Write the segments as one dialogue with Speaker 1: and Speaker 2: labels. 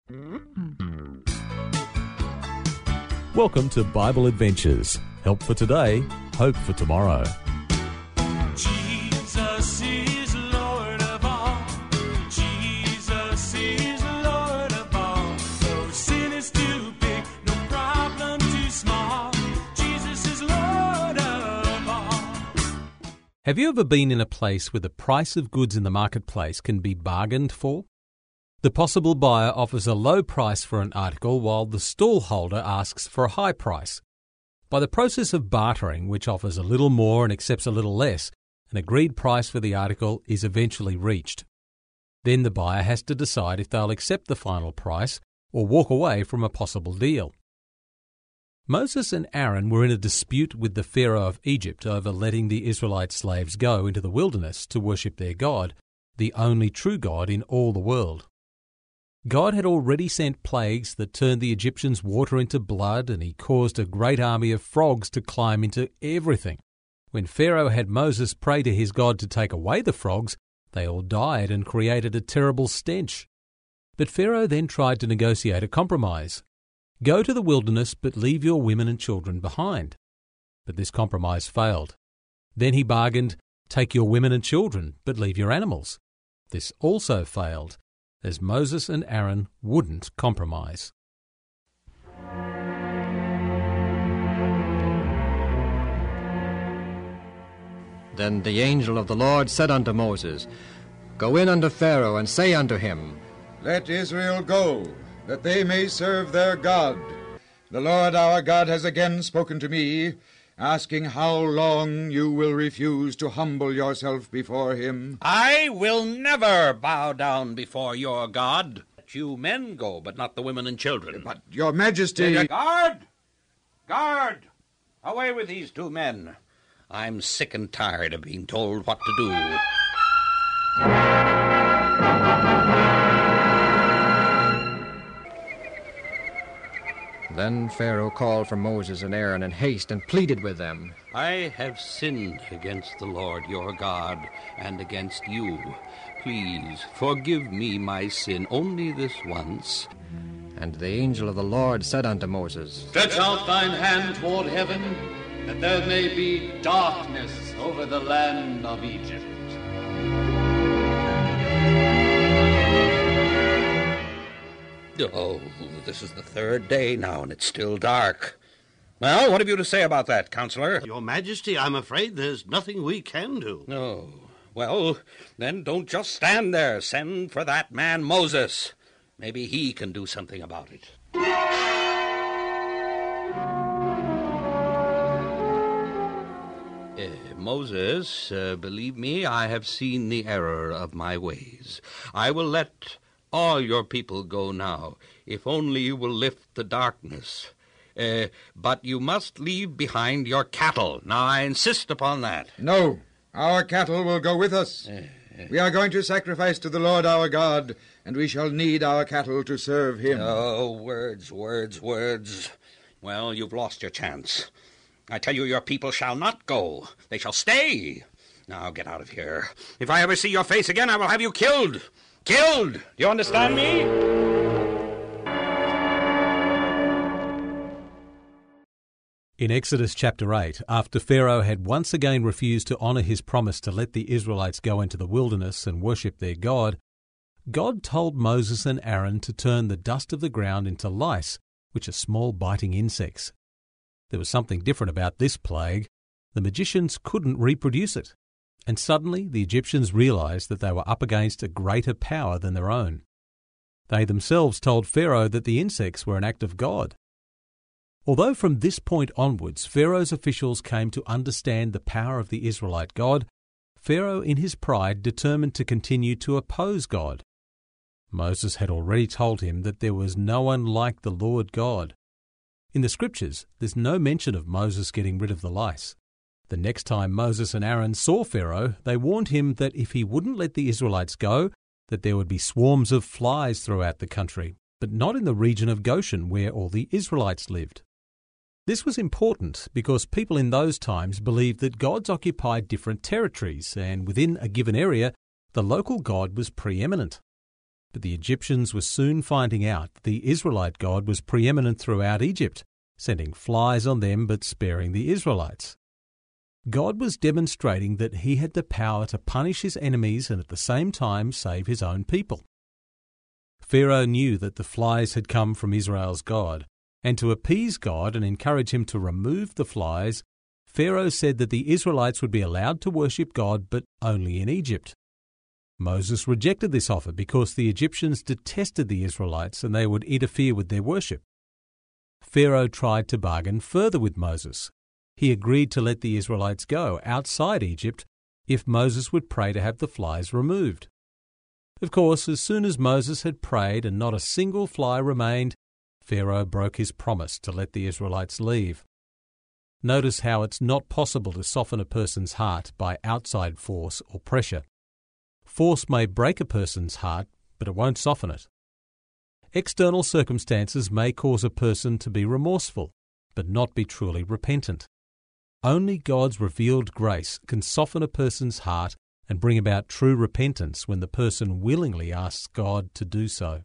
Speaker 1: Welcome to Bible Adventures. Help for today, hope for tomorrow.
Speaker 2: Jesus is Lord of all. Jesus is Lord of all. No sin is too big, no problem too small. Jesus is Lord of all.
Speaker 3: Have you ever been in a place where the price of goods in the marketplace can be bargained for? The possible buyer offers a low price for an article while the stall holder asks for a high price. By the process of bartering, which offers a little more and accepts a little less, an agreed price for the article is eventually reached. Then the buyer has to decide if they'll accept the final price or walk away from a possible deal. Moses and Aaron were in a dispute with the Pharaoh of Egypt over letting the Israelite slaves go into the wilderness to worship their God, the only true God in all the world. God had already sent plagues that turned the Egyptians' water into blood, and he caused a great army of frogs to climb into everything. When Pharaoh had Moses pray to his God to take away the frogs, they all died and created a terrible stench. But Pharaoh then tried to negotiate a compromise. Go to the wilderness, but leave your women and children behind. But this compromise failed. Then he bargained, take your women and children, but leave your animals. This also failed, as Moses and Aaron wouldn't compromise.
Speaker 4: Then the angel of the Lord said unto Moses, Go in unto Pharaoh, and say unto him,
Speaker 5: Let Israel go, that they may serve their God. The Lord our God has again spoken to me, asking how long you will refuse to humble yourself before him.
Speaker 6: I will never bow down before your God. Let you men go, but not the women and children.
Speaker 5: But, your majesty...
Speaker 6: Guard! Guard! Away with these two men. I'm sick and tired of being told what to do.
Speaker 4: Then Pharaoh called for Moses and Aaron in haste and pleaded with them.
Speaker 6: I have sinned against the Lord your God and against you. Please forgive me my sin only this once.
Speaker 4: And the angel of the Lord said unto Moses,
Speaker 7: Stretch out thine hand toward heaven, that there may be darkness over the land of Egypt.
Speaker 6: Oh, this is the third day now, and it's still dark. Well, what have you to say about that, Counselor?
Speaker 8: Your Majesty, I'm afraid there's nothing we can do.
Speaker 6: Oh, well, then don't just stand there. Send for that man Moses. Maybe he can do something about it. Moses, believe me, I have seen the error of my ways. I will let all your people go now, if only you will lift the darkness. But you must leave behind your cattle. Now, I insist upon that.
Speaker 5: No, our cattle will go with us. We are going to sacrifice to the Lord our God, and we shall need our cattle to serve him.
Speaker 6: Oh, words, words, words. Well, you've lost your chance. I tell you, your people shall not go. They shall stay. Now, get out of here. If I ever see your face again, I will have you killed. Killed! Do you understand me?
Speaker 3: In Exodus chapter 8, after Pharaoh had once again refused to honour his promise to let the Israelites go into the wilderness and worship their God, God told Moses and Aaron to turn the dust of the ground into lice, which are small biting insects. There was something different about this plague. The magicians couldn't reproduce it. And suddenly the Egyptians realized that they were up against a greater power than their own. They themselves told Pharaoh that the insects were an act of God. Although from this point onwards Pharaoh's officials came to understand the power of the Israelite God, Pharaoh in his pride determined to continue to oppose God. Moses had already told him that there was no one like the Lord God. In the Scriptures, there's no mention of Moses getting rid of the lice. The next time Moses and Aaron saw Pharaoh, they warned him that if he wouldn't let the Israelites go, that there would be swarms of flies throughout the country, but not in the region of Goshen where all the Israelites lived. This was important because people in those times believed that gods occupied different territories, and within a given area, the local god was preeminent. But the Egyptians were soon finding out that the Israelite God was preeminent throughout Egypt, sending flies on them but sparing the Israelites. God was demonstrating that he had the power to punish his enemies and at the same time save his own people. Pharaoh knew that the flies had come from Israel's God, and to appease God and encourage him to remove the flies, Pharaoh said that the Israelites would be allowed to worship God, but only in Egypt. Moses rejected this offer because the Egyptians detested the Israelites and they would interfere with their worship. Pharaoh tried to bargain further with Moses. He agreed to let the Israelites go outside Egypt if Moses would pray to have the flies removed. Of course, as soon as Moses had prayed and not a single fly remained, Pharaoh broke his promise to let the Israelites leave. Notice how it's not possible to soften a person's heart by outside force or pressure. Force may break a person's heart, but it won't soften it. External circumstances may cause a person to be remorseful, but not be truly repentant. Only God's revealed grace can soften a person's heart and bring about true repentance when the person willingly asks God to do so.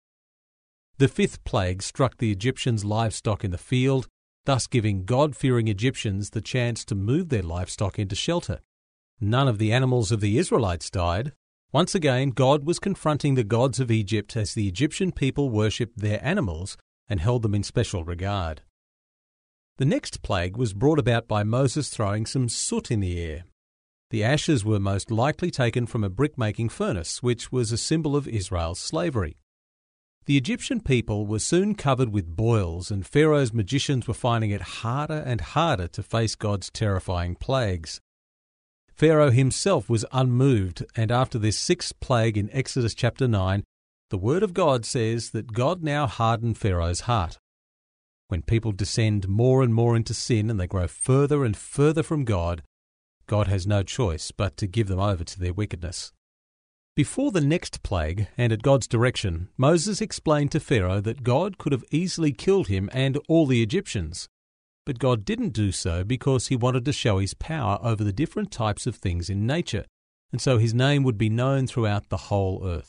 Speaker 3: The fifth plague struck the Egyptians' livestock in the field, thus giving God-fearing Egyptians the chance to move their livestock into shelter. None of the animals of the Israelites died. Once again, God was confronting the gods of Egypt as the Egyptian people worshipped their animals and held them in special regard. The next plague was brought about by Moses throwing some soot in the air. The ashes were most likely taken from a brick-making furnace, which was a symbol of Israel's slavery. The Egyptian people were soon covered with boils, and Pharaoh's magicians were finding it harder and harder to face God's terrifying plagues. Pharaoh himself was unmoved, and after this sixth plague in Exodus chapter 9, the Word of God says that God now hardened Pharaoh's heart. When people descend more and more into sin and they grow further and further from God, God has no choice but to give them over to their wickedness. Before the next plague, and at God's direction, Moses explained to Pharaoh that God could have easily killed him and all the Egyptians. But God didn't do so because he wanted to show his power over the different types of things in nature, and so his name would be known throughout the whole earth.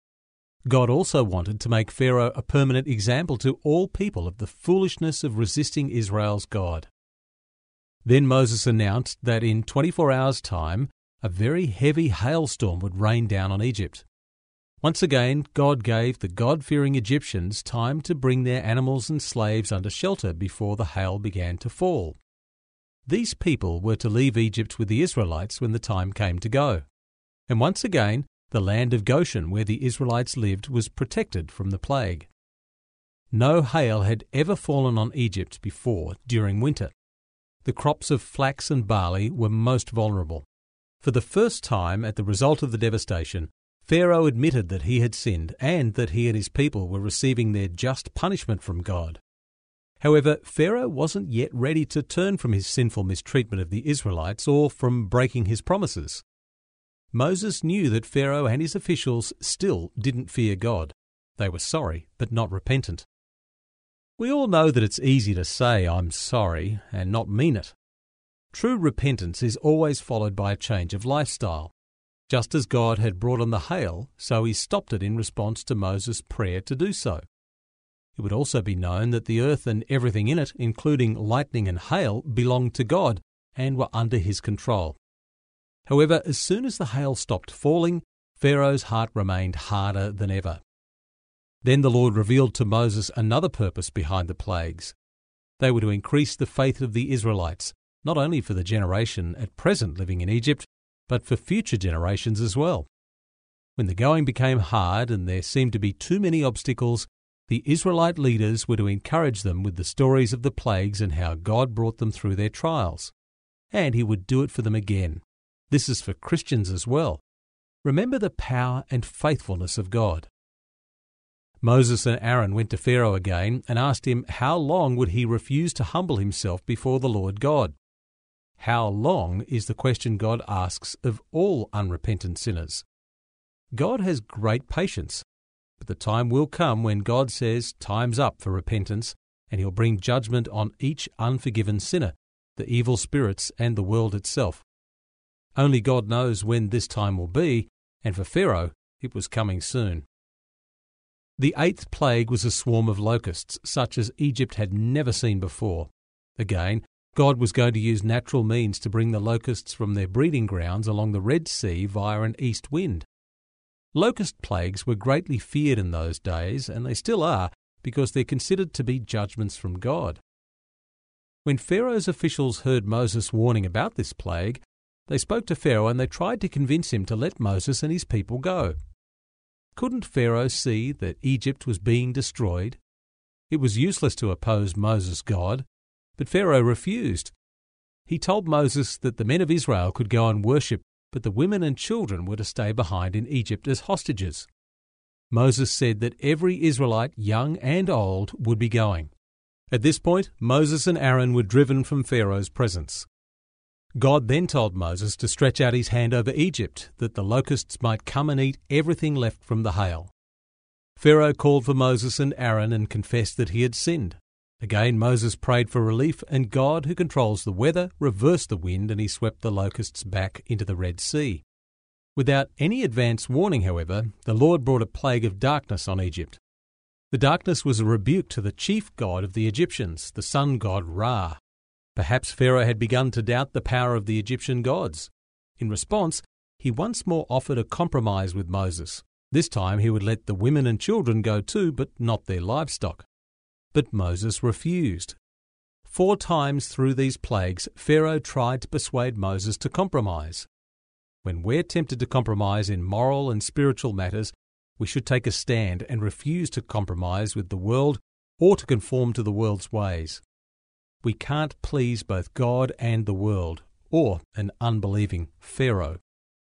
Speaker 3: God also wanted to make Pharaoh a permanent example to all people of the foolishness of resisting Israel's God. Then Moses announced that in 24 hours' time, a very heavy hailstorm would rain down on Egypt. Once again, God gave the God-fearing Egyptians time to bring their animals and slaves under shelter before the hail began to fall. These people were to leave Egypt with the Israelites when the time came to go. And once again, the land of Goshen, where the Israelites lived, was protected from the plague. No hail had ever fallen on Egypt before during winter. The crops of flax and barley were most vulnerable. For the first time, at the result of the devastation, Pharaoh admitted that he had sinned and that he and his people were receiving their just punishment from God. However, Pharaoh wasn't yet ready to turn from his sinful mistreatment of the Israelites or from breaking his promises. Moses knew that Pharaoh and his officials still didn't fear God. They were sorry, but not repentant. We all know that it's easy to say, "I'm sorry," and not mean it. True repentance is always followed by a change of lifestyle. Just as God had brought on the hail, so he stopped it in response to Moses' prayer to do so. It would also be known that the earth and everything in it, including lightning and hail, belonged to God and were under his control. However, as soon as the hail stopped falling, Pharaoh's heart remained harder than ever. Then the Lord revealed to Moses another purpose behind the plagues. They were to increase the faith of the Israelites, not only for the generation at present living in Egypt, but for future generations as well. When the going became hard and there seemed to be too many obstacles, the Israelite leaders were to encourage them with the stories of the plagues and how God brought them through their trials. And he would do it for them again. This is for Christians as well. Remember the power and faithfulness of God. Moses and Aaron went to Pharaoh again and asked him how long would he refuse to humble himself before the Lord God. How long is the question God asks of all unrepentant sinners. God has great patience, but the time will come when God says time's up for repentance, and he'll bring judgment on each unforgiven sinner, the evil spirits and the world itself. Only God knows when this time will be, and for Pharaoh it was coming soon. The 8th plague was a swarm of locusts, such as Egypt had never seen before. Again, God was going to use natural means to bring the locusts from their breeding grounds along the Red Sea via an east wind. Locust plagues were greatly feared in those days, and they still are, because they're considered to be judgments from God. When Pharaoh's officials heard Moses' warning about this plague, they spoke to Pharaoh and they tried to convince him to let Moses and his people go. Couldn't Pharaoh see that Egypt was being destroyed? It was useless to oppose Moses' God, but Pharaoh refused. He told Moses that the men of Israel could go and worship, but the women and children were to stay behind in Egypt as hostages. Moses said that every Israelite, young and old, would be going. At this point, Moses and Aaron were driven from Pharaoh's presence. God then told Moses to stretch out his hand over Egypt, that the locusts might come and eat everything left from the hail. Pharaoh called for Moses and Aaron and confessed that he had sinned. Again, Moses prayed for relief, and God, who controls the weather, reversed the wind, and he swept the locusts back into the Red Sea. Without any advance warning, however, the Lord brought a plague of darkness on Egypt. The darkness was a rebuke to the chief god of the Egyptians, the sun god Ra. Perhaps Pharaoh had begun to doubt the power of the Egyptian gods. In response, he once more offered a compromise with Moses. This time he would let the women and children go too, but not their livestock. But Moses refused. 4 times through these plagues, Pharaoh tried to persuade Moses to compromise. When we're tempted to compromise in moral and spiritual matters, we should take a stand and refuse to compromise with the world or to conform to the world's ways. We can't please both God and the world, or an unbelieving Pharaoh.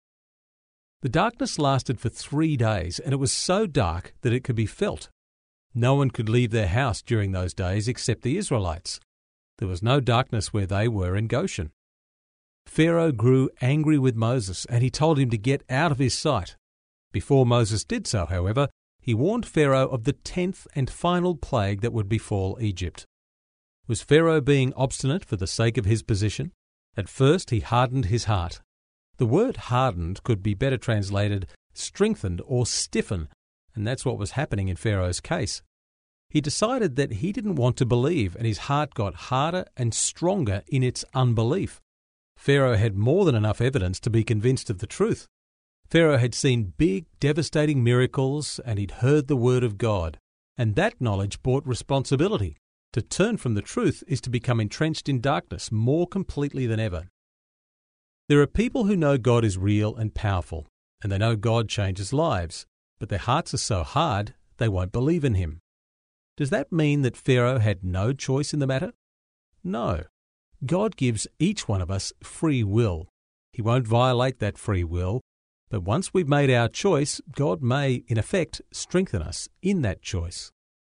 Speaker 3: The darkness lasted for 3 days, and it was so dark that it could be felt. No one could leave their house during those days except the Israelites. There was no darkness where they were in Goshen. Pharaoh grew angry with Moses, and he told him to get out of his sight. Before Moses did so, however, he warned Pharaoh of the 10th and final plague that would befall Egypt. Was Pharaoh being obstinate for the sake of his position? At first he hardened his heart. The word hardened could be better translated strengthened or stiffen, and that's what was happening in Pharaoh's case. He decided that he didn't want to believe, and his heart got harder and stronger in its unbelief. Pharaoh had more than enough evidence to be convinced of the truth. Pharaoh had seen big, devastating miracles, and he'd heard the word of God, and that knowledge brought responsibility. To turn from the truth is to become entrenched in darkness more completely than ever. There are people who know God is real and powerful, and they know God changes lives, but their hearts are so hard they won't believe in him. Does that mean that Pharaoh had no choice in the matter? No. God gives each one of us free will. He won't violate that free will, but once we've made our choice, God may, in effect, strengthen us in that choice.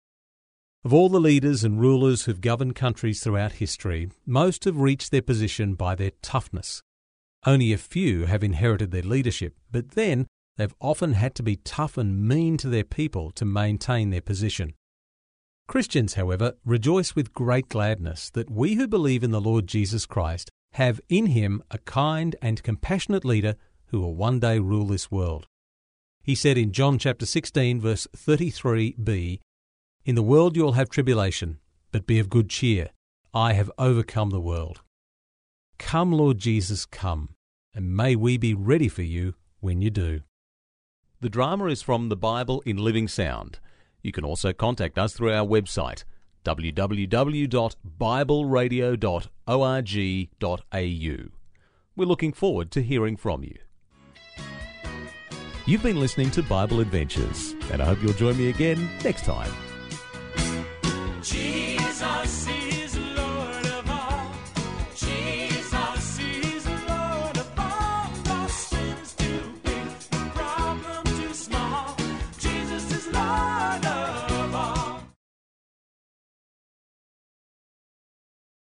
Speaker 3: Of all the leaders and rulers who've governed countries throughout history, most have reached their position by their toughness. Only a few have inherited their leadership, but then they've often had to be tough and mean to their people to maintain their position. Christians, however, rejoice with great gladness that we who believe in the Lord Jesus Christ have in him a kind and compassionate leader who will one day rule this world. He said in John chapter 16, verse 33b, "In the world you will have tribulation, but be of good cheer. I have overcome the world." Come, Lord Jesus, come, and may we be ready for you when you do.
Speaker 1: The drama is from the Bible in Living Sound. You can also contact us through our website, www.bibleradio.org.au. We're looking forward to hearing from you. You've been listening to Bible Adventures, and I hope you'll join me again next time.